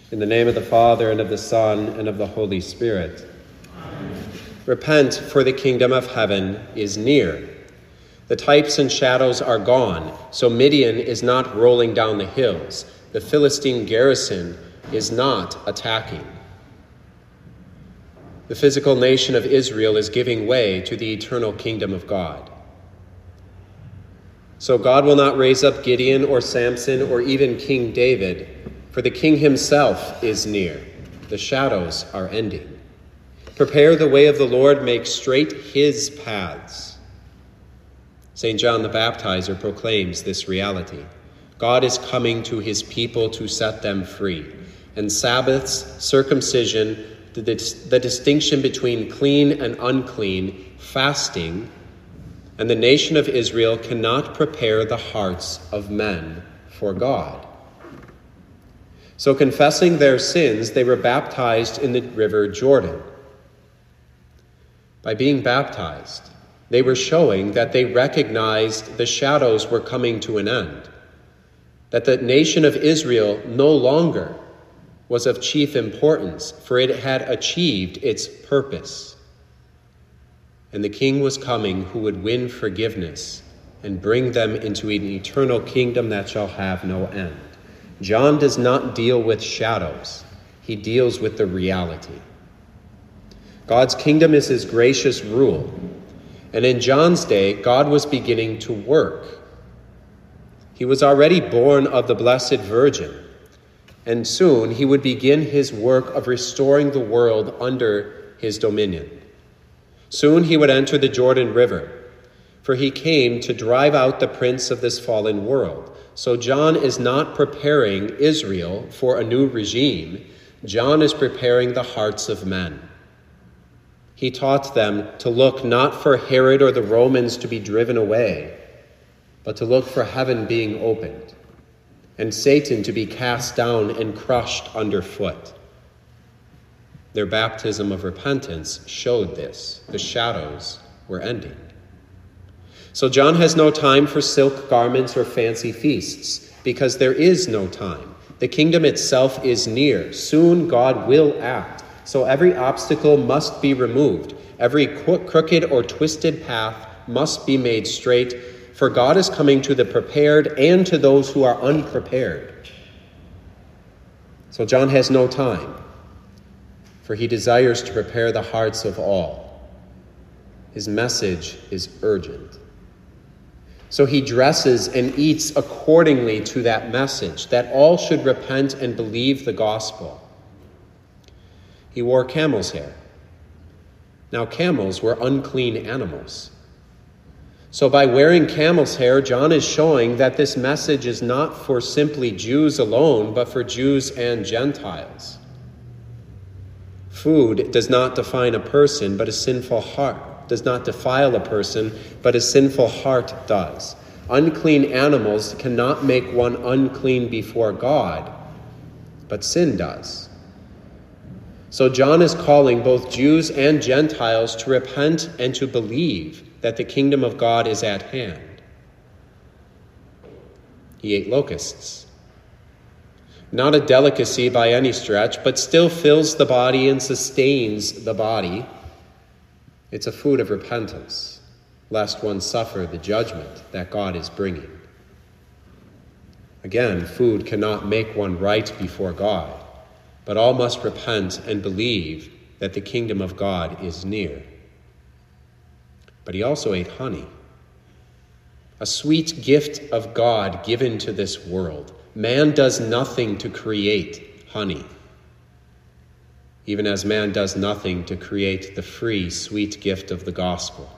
In the name of the Father, and of the Son, and of the Holy Spirit. Amen. Repent, for the kingdom of heaven is near. The types and shadows are gone, so Midian is not rolling down the hills. The Philistine garrison is not attacking. The physical nation of Israel is giving way to the eternal kingdom of God. So God will not raise up Gideon or Samson or even King David, for the king himself is near. The shadows are ending. Prepare the way of the Lord, make straight his paths. St. John the Baptizer proclaims this reality. God is coming to his people to set them free. And Sabbaths, circumcision, the distinction between clean and unclean, fasting, and the nation of Israel cannot prepare the hearts of men for God. So confessing their sins, they were baptized in the river Jordan. By being baptized, they were showing that they recognized the shadows were coming to an end, that the nation of Israel no longer was of chief importance, for it had achieved its purpose. And the king was coming who would win forgiveness and bring them into an eternal kingdom that shall have no end. John does not deal with shadows. He deals with the reality. God's kingdom is his gracious rule. And in John's day, God was beginning to work. He was already born of the Blessed Virgin, and soon he would begin his work of restoring the world under his dominion. Soon he would enter the Jordan River, for he came to drive out the prince of this fallen world. So John is not preparing Israel for a new regime. John is preparing the hearts of men. He taught them to look not for Herod or the Romans to be driven away, but to look for heaven being opened, and Satan to be cast down and crushed underfoot. Their baptism of repentance showed this. The shadows were ending. So John has no time for silk garments or fancy feasts, because there is no time. The kingdom itself is near. Soon God will act. So every obstacle must be removed. Every crooked or twisted path must be made straight, for God is coming to the prepared and to those who are unprepared. So John has no time, for he desires to prepare the hearts of all. His message is urgent. So he dresses and eats accordingly to that message, that all should repent and believe the gospel. He wore camel's hair. Now camels were unclean animals. So by wearing camel's hair, John is showing that this message is not for simply Jews alone, but for Jews and Gentiles. Food does not define a person, but a sinful heart. Does not defile a person, but a sinful heart does. Unclean animals cannot make one unclean before God, but sin does. So John is calling both Jews and Gentiles to repent and to believe that the kingdom of God is at hand. He ate locusts. Not a delicacy by any stretch, but still fills the body and sustains the body. It's a food of repentance, lest one suffer the judgment that God is bringing. Again, food cannot make one right before God, but all must repent and believe that the kingdom of God is near. But he also ate honey, a sweet gift of God given to this world. Man does nothing to create honey, even as man does nothing to create the free, sweet gift of the gospel.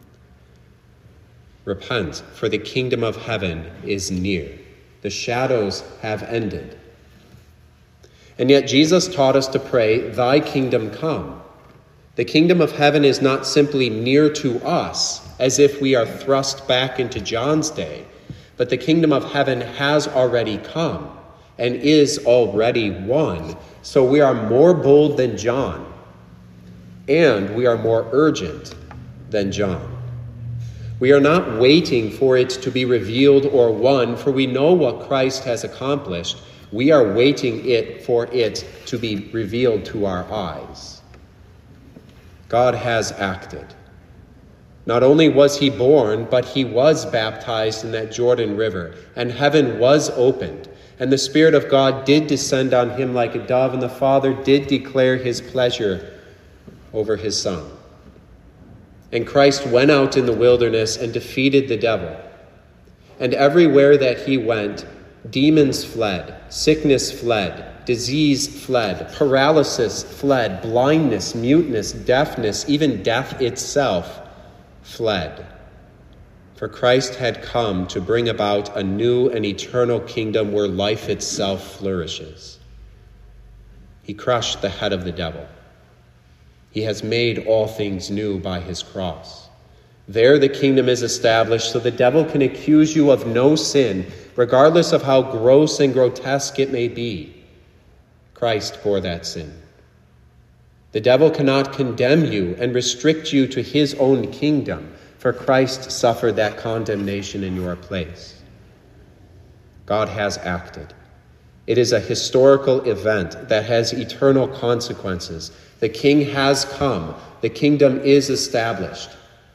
Repent, for the kingdom of heaven is near. The shadows have ended. And yet Jesus taught us to pray, "Thy kingdom come." The kingdom of heaven is not simply near to us, as if we are thrust back into John's day, but the kingdom of heaven has already come and is already won. So we are more bold than John, and we are more urgent than John. We are not waiting for it to be revealed or won, for we know what Christ has accomplished. We are waiting for it to be revealed to our eyes. God has acted. Not only was he born, but he was baptized in that Jordan River, and heaven was opened, and the Spirit of God did descend on him like a dove, and the Father did declare his pleasure over his Son. And Christ went out in the wilderness and defeated the devil. And everywhere that he went, demons fled, sickness fled, disease fled, paralysis fled, blindness, muteness, deafness, even death itself fled. For Christ had come to bring about a new and eternal kingdom where life itself flourishes. He crushed the head of the devil. He has made all things new by his cross. There the kingdom is established so the devil can accuse you of no sin, regardless of how gross and grotesque it may be. Christ bore that sin. The devil cannot condemn you and restrict you to his own kingdom, for Christ suffered that condemnation in your place. God has acted. It is a historical event that has eternal consequences. The King has come. The kingdom is established.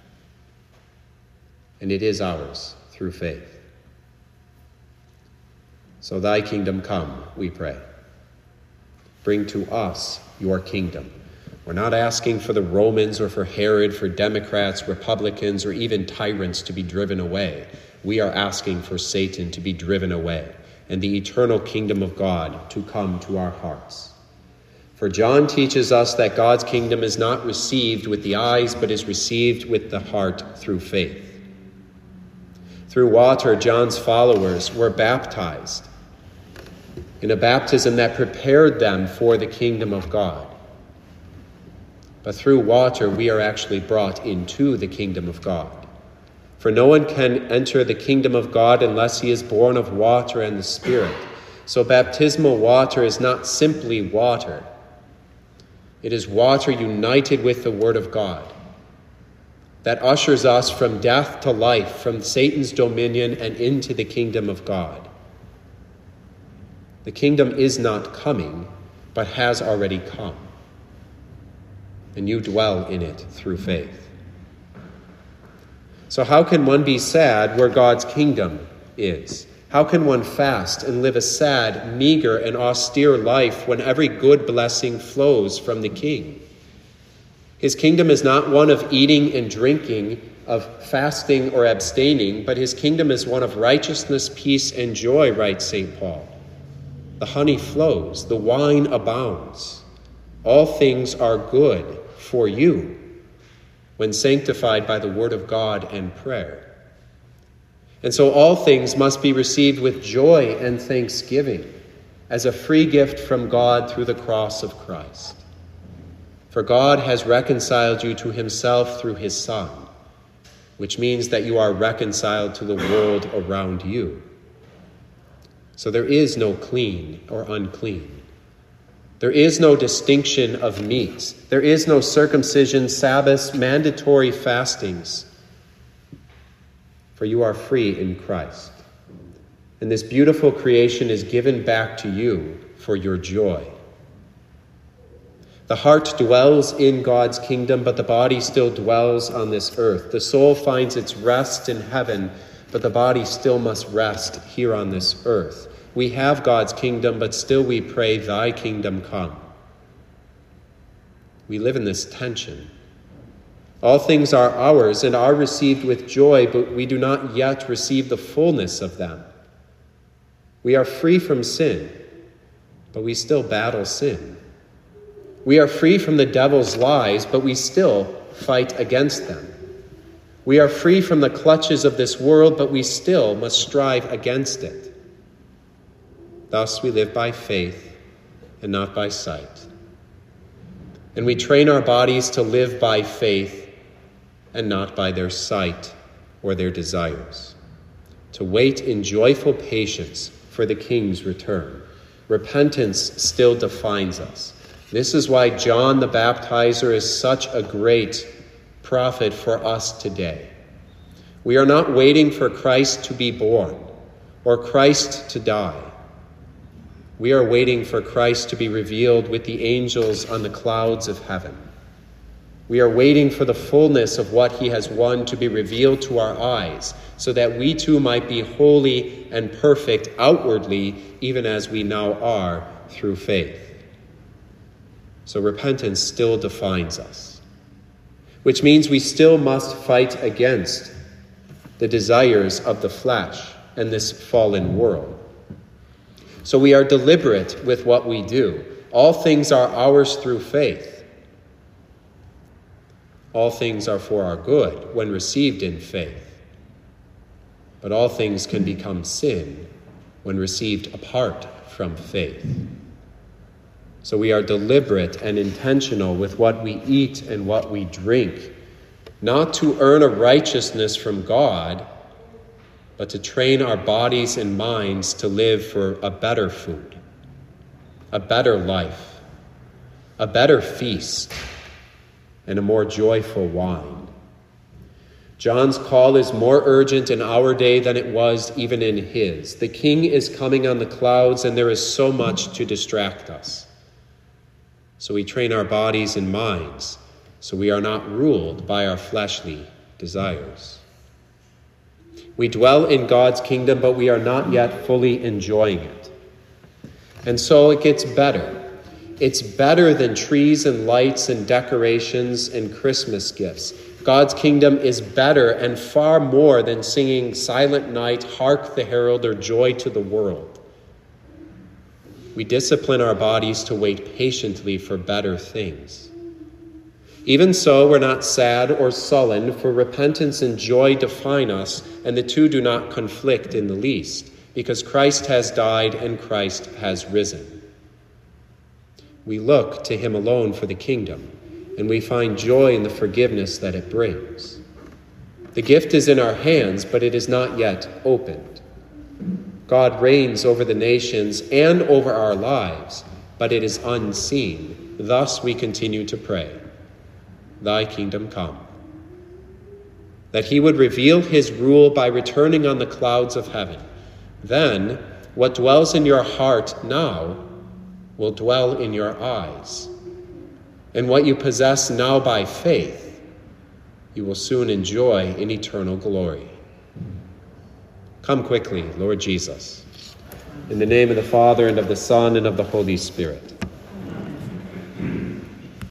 And it is ours through faith. So thy kingdom come, we pray. Bring to us your kingdom. We're not asking for the Romans or for Herod, for Democrats, Republicans, or even tyrants to be driven away. We are asking for Satan to be driven away and the eternal kingdom of God to come to our hearts. For John teaches us that God's kingdom is not received with the eyes, but is received with the heart through faith. Through water, John's followers were baptized in a baptism that prepared them for the kingdom of God. But through water, we are actually brought into the kingdom of God. For no one can enter the kingdom of God unless he is born of water and the Spirit. So baptismal water is not simply water. It is water united with the Word of God that ushers us from death to life, from Satan's dominion and into the kingdom of God. The kingdom is not coming, but has already come. And you dwell in it through faith. So how can one be sad where God's kingdom is? How can one fast and live a sad, meager, and austere life when every good blessing flows from the King? His kingdom is not one of eating and drinking, of fasting or abstaining, but his kingdom is one of righteousness, peace, and joy, writes St. Paul. The honey flows, the wine abounds. All things are good for you when sanctified by the word of God and prayer. And so all things must be received with joy and thanksgiving as a free gift from God through the cross of Christ. For God has reconciled you to himself through his Son, which means that you are reconciled to the world around you. So there is no clean or unclean. There is no distinction of meats. There is no circumcision, Sabbaths, mandatory fastings. For you are free in Christ. And this beautiful creation is given back to you for your joy. The heart dwells in God's kingdom, but the body still dwells on this earth. The soul finds its rest in heaven, but the body still must rest here on this earth. We have God's kingdom, but still we pray, thy kingdom come. We live in this tension. All things are ours and are received with joy, but we do not yet receive the fullness of them. We are free from sin, but we still battle sin. We are free from the devil's lies, but we still fight against them. We are free from the clutches of this world, but we still must strive against it. Thus we live by faith and not by sight. And we train our bodies to live by faith and not by their sight or their desires, to wait in joyful patience for the King's return. Repentance still defines us. This is why John the Baptizer is such a great prophet for us today. We are not waiting for Christ to be born or Christ to die. We are waiting for Christ to be revealed with the angels on the clouds of heaven. We are waiting for the fullness of what he has won to be revealed to our eyes, so that we too might be holy and perfect outwardly, even as we now are through faith. So repentance still defines us, which means we still must fight against the desires of the flesh and this fallen world. So we are deliberate with what we do. All things are ours through faith. All things are for our good when received in faith. But all things can become sin when received apart from faith. So we are deliberate and intentional with what we eat and what we drink, not to earn a righteousness from God, but to train our bodies and minds to live for a better food, a better life, a better feast, and a more joyful wine. John's call is more urgent in our day than it was even in his. The King is coming on the clouds, and there is so much to distract us. So we train our bodies and minds so we are not ruled by our fleshly desires. We dwell in God's kingdom, but we are not yet fully enjoying it. And so it gets better. It's better than trees and lights and decorations and Christmas gifts. God's kingdom is better and far more than singing Silent Night, Hark the Herald, or Joy to the World. We discipline our bodies to wait patiently for better things. Even so, we're not sad or sullen, for repentance and joy define us, and the two do not conflict in the least, because Christ has died and Christ has risen. We look to him alone for the kingdom, and we find joy in the forgiveness that it brings. The gift is in our hands, but it is not yet opened. God reigns over the nations and over our lives, but it is unseen. Thus we continue to pray, Thy kingdom come. That he would reveal his rule by returning on the clouds of heaven. Then what dwells in your heart now will dwell in your eyes. And what you possess now by faith, you will soon enjoy in eternal glory. Come quickly, Lord Jesus. In the name of the Father, and of the Son, and of the Holy Spirit.